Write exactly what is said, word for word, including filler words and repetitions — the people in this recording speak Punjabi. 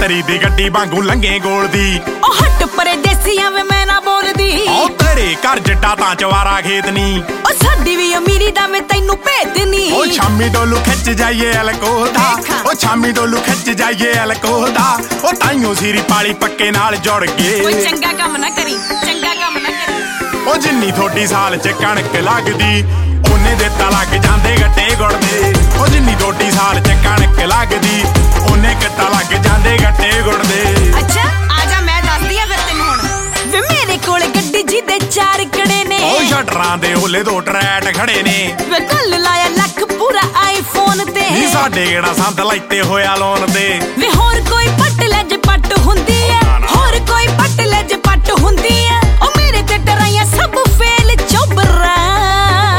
ਤਰੀ ਦੀ ਗੱਡੀ ਵਾਂਗੂ ਲੰਘੇ ਗੋਲ ਦੀ ਉਹ ਹੱਟ ਪਰੇ ਦੇਸੀਆਂ ਵੇ ਮੈਂ ਨਾ ਬੋਲਦੀ ਉਹ ਤੇਰੇ ਘਰ ਜੱਟਾ ਤਾਂ ਚਵਾਰਾ ਖੇਤ ਨੀ ਉਹ ਸਾਡੀ ਵੀ ਅਮੀਰੀ ਦਾ ਮੈਂ ਤੈਨੂੰ ਭੇਦ ਨੀ ਉਹ ਸ਼ਾਮੀ ਡੋਲੂ ਖਿੱਚ ਜਾਈਏ ਅਲਕੋਹਲ ਦਾ ਉਹ ਸ਼ਾਮੀ ਡੋਲੂ ਖਿੱਚ ਜਾਈਏ ਅਲਕੋਹਲ ਦਾ ਉਹ ਤਾਈਓ ਸੀਰੀ ਪਾਲੀ ਪੱਕੇ ਨਾਲ ਜੁੜ ਗਏ ਕੋਈ ਚੰਗਾ ਕੰਮ ਨਾ ਕਰੀ ਚੰਗਾ ਕੰਮ ਨਾ ਕਰੀ ਉਹ ਜਿੰਨੀ ਥੋੜੀ ਸਾਲ ਚ ਕਣਕ ਲੱਗਦੀ ਉਹਨੇ ਦੇ ਤਾਂ ਲੱਗ ਜਾਂਦੇ ਗੱਟੇ ਗੁੜਦੇ ਉਹ ਜਿੰਨੀ ਥੋੜੀ ਸਾਲ ਚ ਕਣਕ ਲੱਗਦੀ ਉਹਨੇ ਕਿੱਤਾ ਲੱਗ ਜਾਂਦੇ ਗੱਟੇ ਗੁੜਦੇ ਅੱਛਾ ਆ ਜਾ ਮੈਂ ਦੱਸਦੀ ਆ ਫਿਰ ਤੈਨੂੰ ਹੁਣ ਵੇ ਮੇਰੇ ਕੋਲ ਗੱਡੀ ਜਿਹਦੇ ਚਾਰ ਕੜੇ ਨੇ ਉਹ ਸ਼ਟਰਾਂ ਦੇ ਓਲੇ ਦੋ ਟਰੈਟ ਖੜੇ ਨੇ ਵੇ ਕੱਲ ਲਾਇਆ ਲੱਖ ਪੂਰਾ ਆਈਫੋਨ ਤੇ ਨੀ ਸਾਡੇ ਕਿਹੜਾ ਸੰਦ ਲਾਈਤੇ ਹੋਇਆ ਲੋਨ ਤੇ ਵੇ ਹੋਰ ਕੋਈ ਪੱਟ ਲੈ ਜੇ ਪੱਟ ਹੁੰਦੀ